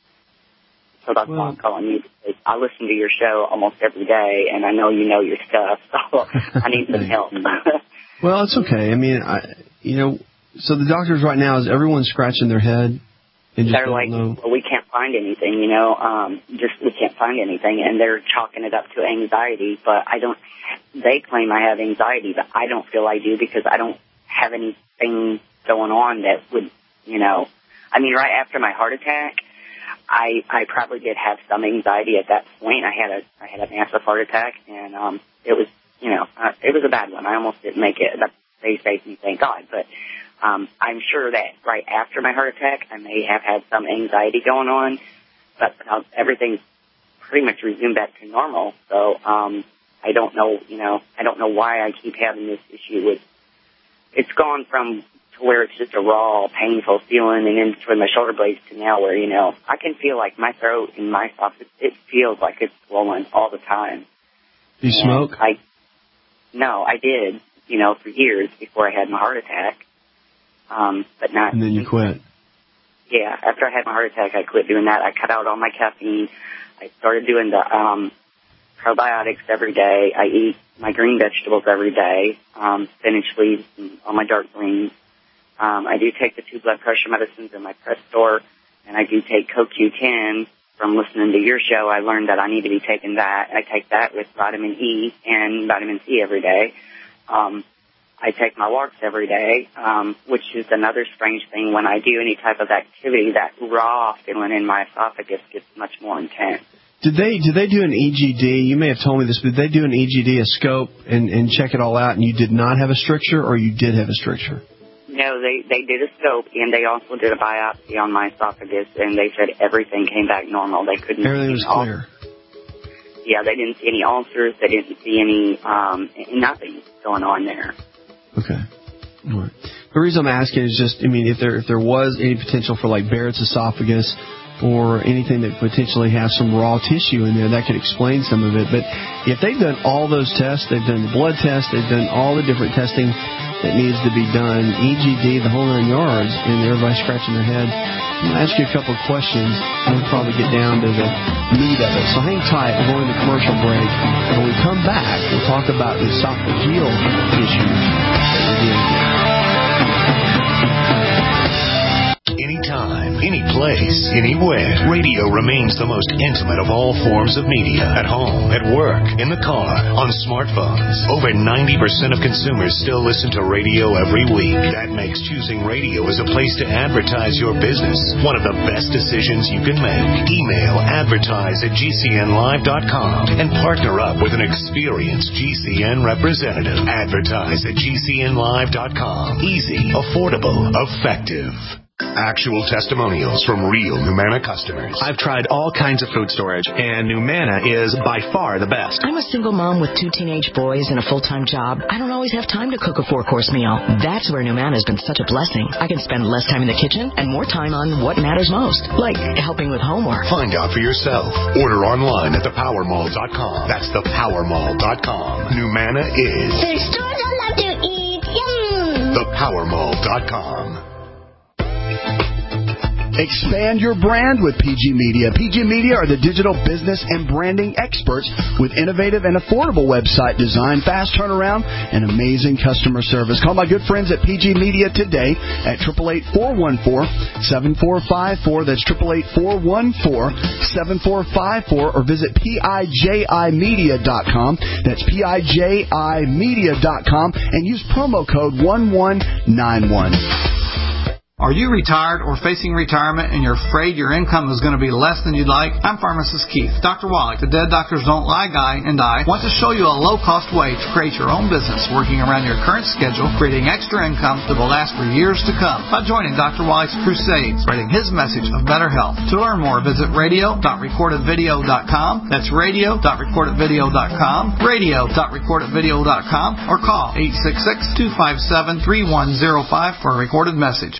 so that's well, why I'm calling you. Because I listen to your show almost every day, and I know you know your stuff, so I need some help. Well, it's okay. I mean, I, you know, so the doctors right now, is everyone scratching their head? And just they're like, know? well, we can't find anything, you know, um, just we can't find anything, and they're chalking it up to anxiety, but I don't, they claim I have anxiety, but I don't feel I do because I don't have anything going on that would, you know, I mean, right after my heart attack, I, I probably did have some anxiety at that point. I had a, I had a massive heart attack, and, um, it was, you know, uh, it was a bad one. I almost didn't make it. That they saved me, thank God. But um, I'm sure that right after my heart attack, I may have had some anxiety going on. But uh, everything's pretty much resumed back to normal. So um, I don't know, you know, I don't know why I keep having this issue with. It's gone from to where it's just a raw, painful feeling, and then between my shoulder blades to now where, you know, I can feel like my throat and my esophagus, it feels like it's swollen all the time. Do you and smoke? I No, I did, you know, for years before I had my heart attack. Um, but not. And then you quit. Yeah, after I had my heart attack, I quit doing that. I cut out all my caffeine. I started doing the um, probiotics every day. I eat my green vegetables every day, um, spinach leaves, and all my dark greens. Um, I do take the two blood pressure medicines in my Crestor, and I do take Co Q ten. From listening to your show, I learned that I need to be taking that. I take that with vitamin E and vitamin C every day. Um, I take my Larks every day, um, which is another strange thing. When I do any type of activity, that raw feeling in my esophagus gets much more intense. Did they did they do an E G D? You may have told me this, but did they do an E G D, a scope, and, and check it all out, and you did not have a stricture, or you did have a stricture? No, they, they did a scope, and they also did a biopsy on my esophagus, and they said everything came back normal. They couldn't Everything see was clear. Yeah, they didn't see any ulcers. They didn't see any, um, nothing going on there. Okay. All right. The reason I'm asking is just, I mean, if there if there was any potential for like Barrett's esophagus or anything that potentially has some raw tissue in there, that could explain some of it. But if they've done all those tests, they've done the blood test, they've done all the different testing that needs to be done, E G D, the whole nine yards, and everybody's scratching their head, I'm going to ask you a couple of questions, and we'll probably get down to the meat of it. So hang tight. We're going to commercial break. When we come back, we'll talk about the esophageal issues that we're dealing with. Anytime, any place, anywhere, radio remains the most intimate of all forms of media. At home, at work, in the car, on smartphones. Over ninety percent of consumers still listen to radio every week. That makes choosing radio as a place to advertise your business one of the best decisions you can make. Email advertise at G C N live dot com and partner up with an experienced G C N representative. Advertise at G C N live dot com. Easy, affordable, effective. Actual testimonials from real Numana customers. I've tried all kinds of food storage, and Numana is by far the best. I'm a single mom with two teenage boys and a full-time job. I don't always have time to cook a four-course meal. That's where Numana has been such a blessing. I can spend less time in the kitchen and more time on what matters most, like helping with homework. Find out for yourself. Order online at the power mall dot com. That's the power mall dot com. Numana is There's stores I love to eat. Yum! the power mall dot com. Expand your brand with P G Media. P G Media are the digital business and branding experts with innovative and affordable website design, fast turnaround, and amazing customer service. Call my good friends at P G Media today at eight eight eight, four one four, seven four five four. That's eight eight eight, four one four, seven four five four, or visit P I J I media dot com. That's P I J I media dot com and use promo code one one nine one. Are you retired or facing retirement and you're afraid your income is going to be less than you'd like? I'm Pharmacist Keith. Doctor Wallach, the Dead Doctors Don't Lie guy, and I want to show you a low-cost way to create your own business working around your current schedule, creating extra income that will last for years to come by joining Doctor Wallach's crusades, spreading his message of better health. To learn more, visit radio dot recorded video dot com. That's radio dot recorded video dot com, radio dot recorded video dot com, or call eight six six, two five seven, three one zero five for a recorded message.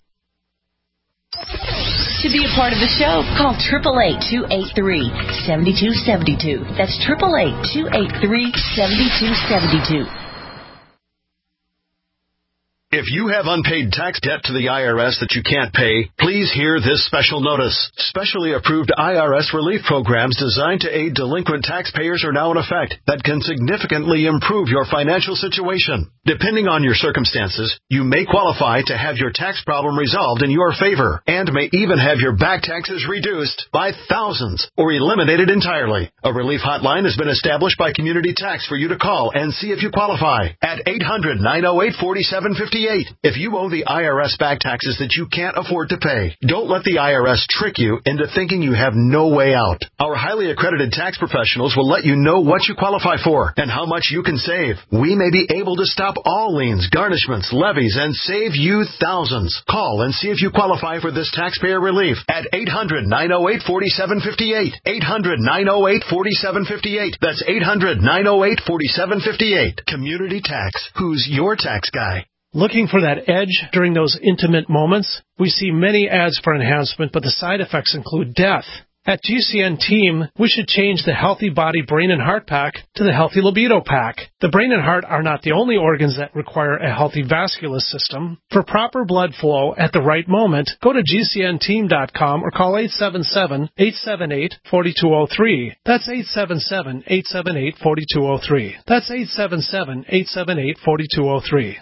To be a part of the show, call eight eight eight, two eight three, seven two seven two. That's eight eight eight, two eight three, seven two seven two. If you have unpaid tax debt to the I R S that you can't pay, please hear this special notice. Specially approved I R S relief programs designed to aid delinquent taxpayers are now in effect that can significantly improve your financial situation. Depending on your circumstances, you may qualify to have your tax problem resolved in your favor and may even have your back taxes reduced by thousands or eliminated entirely. A relief hotline has been established by Community Tax for you to call and see if you qualify at eight hundred, nine oh eight, four seven five eight. If you owe the I R S back taxes that you can't afford to pay, don't let the I R S trick you into thinking you have no way out. Our highly accredited tax professionals will let you know what you qualify for and how much you can save. We may be able to stop all liens, garnishments, levies, and save you thousands. Call and see if you qualify for this taxpayer relief at eight hundred, nine oh eight, four seven five eight. eight hundred, nine oh eight, four seven five eight. That's eight hundred, nine oh eight, four seven five eight. Community Tax. Who's your tax guy? Looking for that edge during those intimate moments? We see many ads for enhancement, but the side effects include death. At G C N Team, we should change the Healthy Body Brain and Heart Pack to the Healthy Libido Pack. The brain and heart are not the only organs that require a healthy vascular system. For proper blood flow at the right moment, go to G C N team dot com or call eight seven seven, eight seven eight, four two zero three. That's eight seven seven, eight seven eight, four two zero three. That's eight seven seven, eight seven eight, four two zero three.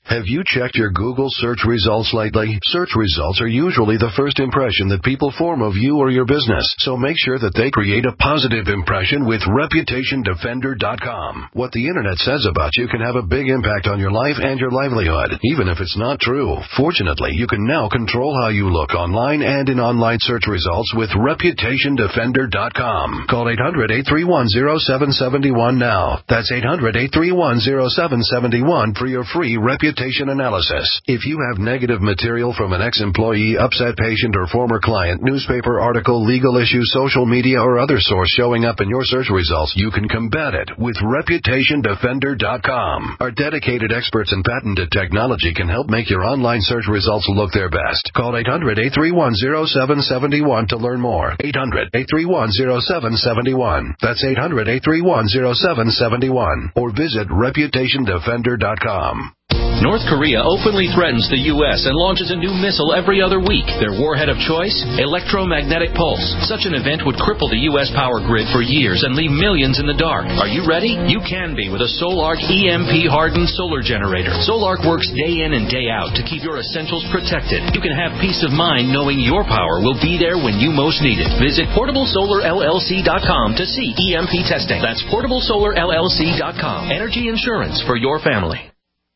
Have you checked your Google search results lately? Search results are usually the first impression that people form of you or your business, so make sure that they create a positive impression with reputation defender dot com. What the internet says about you can have a big impact on your life and your livelihood, even if it's not true. Fortunately, you can now control how you look online and in online search results with reputation defender dot com. Call eight hundred, eight three one, zero seven seven one now. That's eight hundred, eight three one, zero seven seven one for your free reputation analysis. If you have negative material from an ex-employee, upset patient, or former client, newspaper article, legal issue, social media, or other source showing up in your search results, you can combat it with reputation defender dot com. Our dedicated experts in patented technology can help make your online search results look their best. Call eight hundred, eight three one, zero seven seven one to learn more. eight hundred, eight three one, zero seven seven one. That's eight hundred, eight three one, zero seven seven one. Or visit reputation defender dot com. North Korea openly threatens the U S and launches a new missile every other week. Their warhead of choice? Electromagnetic pulse. Such an event would cripple the U S power grid for years and leave millions in the dark. Are you ready? You can be with a Solarc E M P-hardened solar generator. Solarc works day in and day out to keep your essentials protected. You can have peace of mind knowing your power will be there when you most need it. Visit portable solar L L C dot com to see E M P testing. That's portable solar L L C dot com. Energy insurance for your family.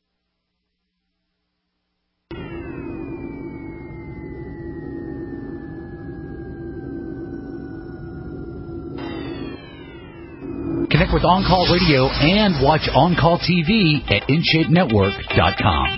Connect with On Call Radio and watch On Call T V at in shape network dot com.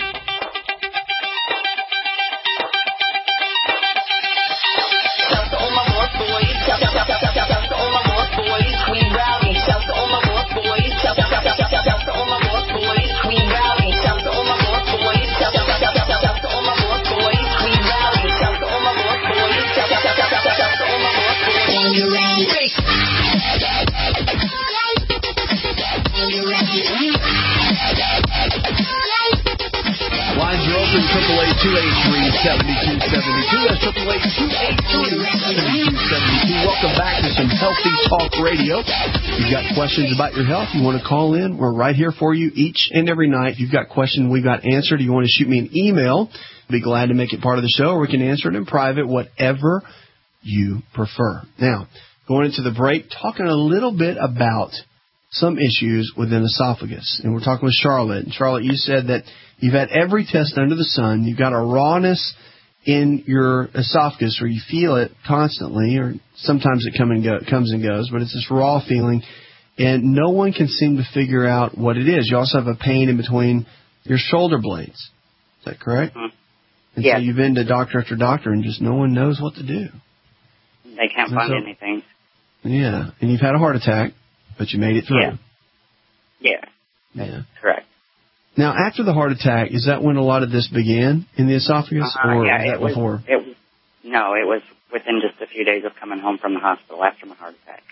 Lines are open, triple eight two eight three, seven two seven two. That's triple eight two eight three, seven two seven two. Welcome back to some Healthy Talk Radio. If you've got questions about your health, you want to call in, we're right here for you each and every night. If you've got questions we got answered, you want to shoot me an email, I'll be glad to make it part of the show, or we can answer it in private, whatever you prefer. Now, going into the break, talking a little bit about some issues within esophagus. And we're talking with Charlotte. And Charlotte, you said that you've had every test under the sun. You've got a rawness in your esophagus where you feel it constantly, or sometimes it come and go, comes and goes, but it's this raw feeling. And no one can seem to figure out what it is. You also have a pain in between your shoulder blades. Is that correct? Mm-hmm. And yeah. so you've been to doctor after doctor and just no one knows what to do. They can't And find so- anything. Yeah. And you've had a heart attack, but you made it through. Yeah. Yeah. Yeah. Correct. Now, after the heart attack, is that when a lot of this began in the esophagus, Uh, or yeah, was that it was, before? It was, no, it was within just a few days of coming home from the hospital after my heart attack.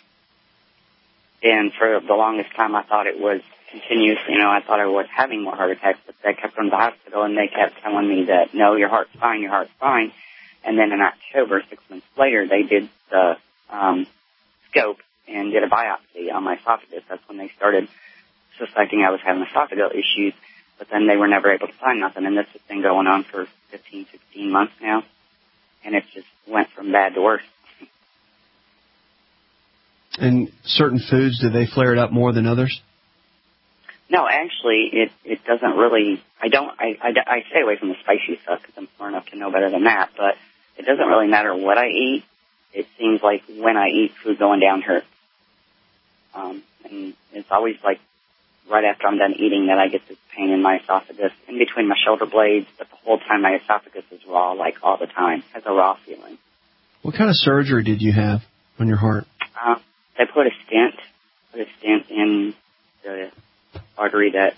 And for the longest time, I thought it was continuous. You know, I thought I was having more heart attacks, but they kept going to the hospital, and they kept telling me that, no, your heart's fine, your heart's fine. And then in October, six months later, they did the um, scope and did a biopsy on my esophagus. That's when they started suspecting I was having esophageal issues, but then they were never able to find nothing. And this has been going on for fifteen, sixteen months now, and it just went from bad to worse. And certain foods, do they flare it up more than others? No, actually, it it doesn't really. I don't. I, I, I stay away from the spicy stuff because I'm smart enough to know better than that. But it doesn't really matter what I eat. It seems like when I eat, food going down hurts. Um, and it's always like right after I'm done eating that I get this pain in my esophagus, in between my shoulder blades. But the whole time my esophagus is raw, like all the time, has a raw feeling. What kind of surgery did you have on your heart? Uh, they put a stent, put a stent in the artery that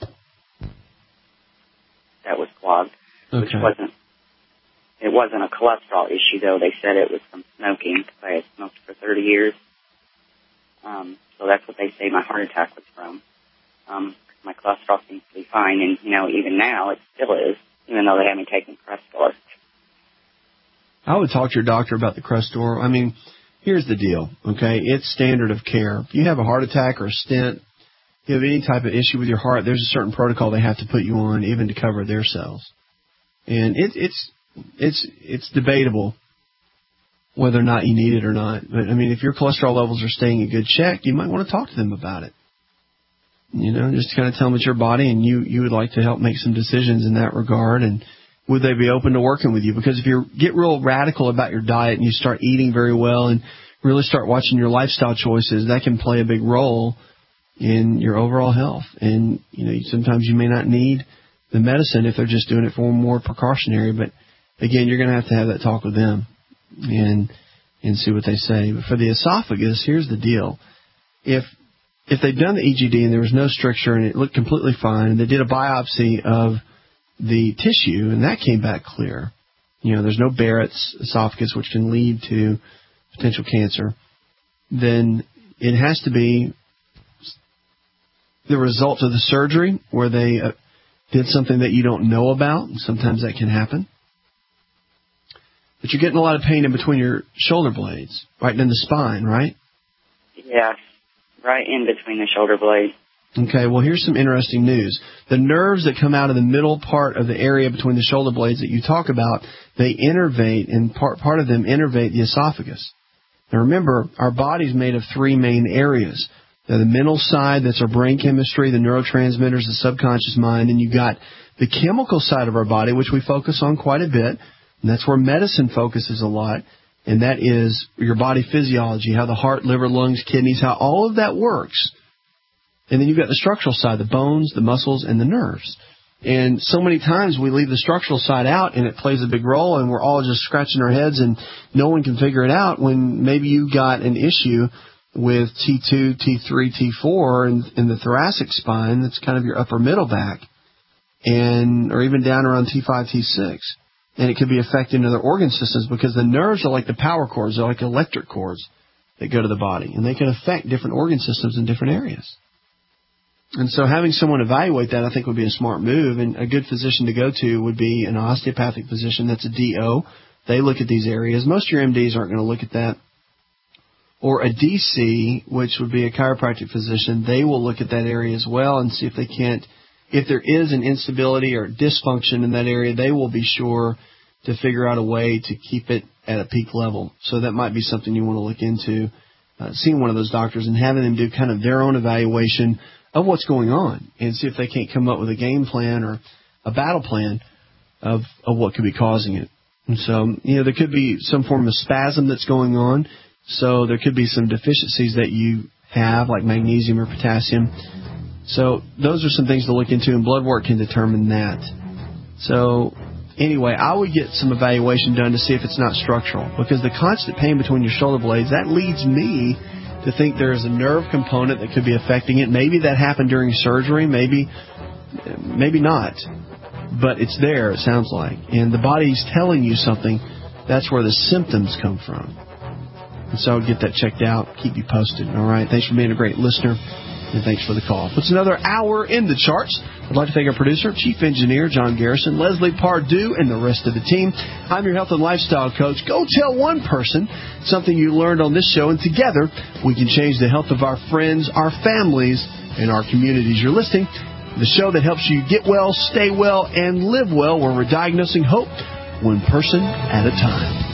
that was clogged, Okay. which wasn't. It wasn't a cholesterol issue, though. They said it was from smoking because I had smoked for thirty years. Um, so that's what they say my heart attack was from. Um, my cholesterol seems to be fine, and, you know, even now it still is, even though they haven't taken Crestor. I would talk to your doctor about the Crestor. I mean, here's the deal, okay? It's standard of care. If you have a heart attack or a stent, you have any type of issue with your heart, there's a certain protocol they have to put you on even to cover their cells. And it, it's it's it's debatable whether or not you need it or not. But, I mean, if your cholesterol levels are staying in good check, you might want to talk to them about it. You know, just kind of tell them it's your body and you, you would like to help make some decisions in that regard. And would they be open to working with you? Because if you get real radical about your diet and you start eating very well and really start watching your lifestyle choices, that can play a big role in your overall health. And, you know, sometimes you may not need the medicine if they're just doing it for more precautionary. But, again, you're going to have to have that talk with them and and see what they say. But for the esophagus, here's the deal. If if they'd done the E G D and there was no stricture and it looked completely fine, and they did a biopsy of the tissue and that came back clear, you know, there's no Barrett's esophagus, which can lead to potential cancer, then it has to be the result of the surgery where they uh, did something that you don't know about. And sometimes that can happen. But you're getting a lot of pain in between your shoulder blades, right in the spine, right? Yeah, right in between the shoulder blades. Okay, well, here's some interesting news. The nerves that come out of the middle part of the area between the shoulder blades that you talk about, they innervate, and part, part of them innervate the esophagus. Now, remember, our body's made of three main areas. Now, the mental side, that's our brain chemistry, the neurotransmitters, the subconscious mind, and you got the chemical side of our body, which we focus on quite a bit, and that's where medicine focuses a lot, and that is your body physiology, how the heart, liver, lungs, kidneys, how all of that works. And then you've got the structural side, the bones, the muscles, and the nerves. And so many times we leave the structural side out and it plays a big role and we're all just scratching our heads and no one can figure it out when maybe you got an issue with T two, T three, T four in, in the thoracic spine. That's kind of your upper middle back, and or even down around T five, T six. And it could be affecting other organ systems because the nerves are like the power cords. They're like electric cords that go to the body, and they can affect different organ systems in different areas. And so having someone evaluate that, I think, would be a smart move. And a good physician to go to would be an osteopathic physician. That's a D O. They look at these areas. Most of your M Ds aren't going to look at that. Or a D C, which would be a chiropractic physician. They will look at that area as well and see if they can't, if there is an instability or dysfunction in that area, they will be sure to figure out a way to keep it at a peak level. So that might be something you want to look into, uh, seeing one of those doctors and having them do kind of their own evaluation of what's going on and see if they can't come up with a game plan or a battle plan of, of what could be causing it. And so, you know, there could be some form of spasm that's going on. So there could be some deficiencies that you have, like magnesium or potassium. So those are some things to look into, and blood work can determine that. So anyway, I would get some evaluation done to see if it's not structural, because the constant pain between your shoulder blades, that leads me to think there's a nerve component that could be affecting it. Maybe that happened during surgery, maybe maybe not. But it's there, it sounds like. And the body's telling you something. That's where the symptoms come from. And so get that checked out. Keep you posted. All right. Thanks for being a great listener. And thanks for the call. It's another hour in the charts. I'd like to thank our producer, Chief Engineer John Garrison, Leslie Pardue, and the rest of the team. I'm your health and lifestyle coach. Go tell one person something you learned on this show, and together we can change the health of our friends, our families, and our communities. You're listening to the show that helps you get well, stay well, and live well, where we're diagnosing hope one person at a time.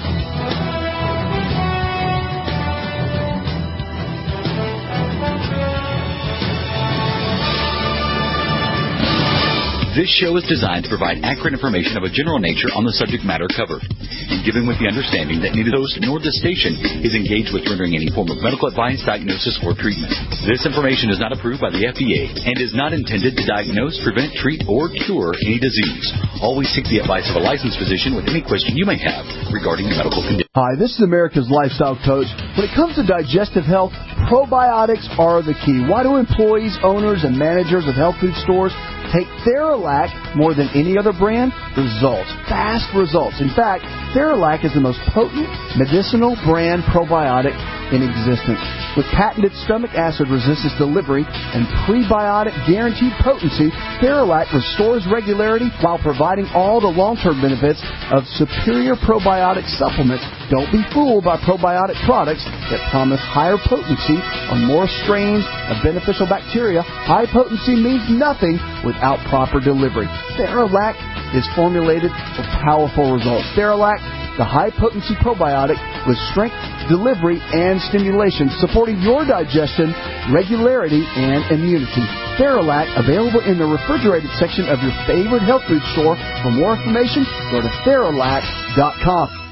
This show is designed to provide accurate information of a general nature on the subject matter covered, and given with the understanding that neither the host nor the station is engaged with rendering any form of medical advice, diagnosis, or treatment. This information is not approved by the F D A and is not intended to diagnose, prevent, treat, or cure any disease. Always seek the advice of a licensed physician with any question you may have regarding your medical condition. Hi, this is America's Lifestyle Coach. When it comes to digestive health, probiotics are the key. Why do employees, owners, and managers of health food stores take Theralac more than any other brand? Results. Fast results. In fact, Theralac is the most potent medicinal brand probiotic in existence. With patented stomach acid resistance delivery and prebiotic guaranteed potency, Theralac restores regularity while providing all the long-term benefits of superior probiotic supplements. Don't be fooled by probiotic products that promise higher potency on more strains of beneficial bacteria. High potency means nothing without proper delivery. Theralac is formulated for powerful results. Theralac, the high-potency probiotic with strength, delivery, and stimulation, supporting your digestion, regularity, and immunity. Theralac, available in the refrigerated section of your favorite health food store. For more information, go to Theralac dot com.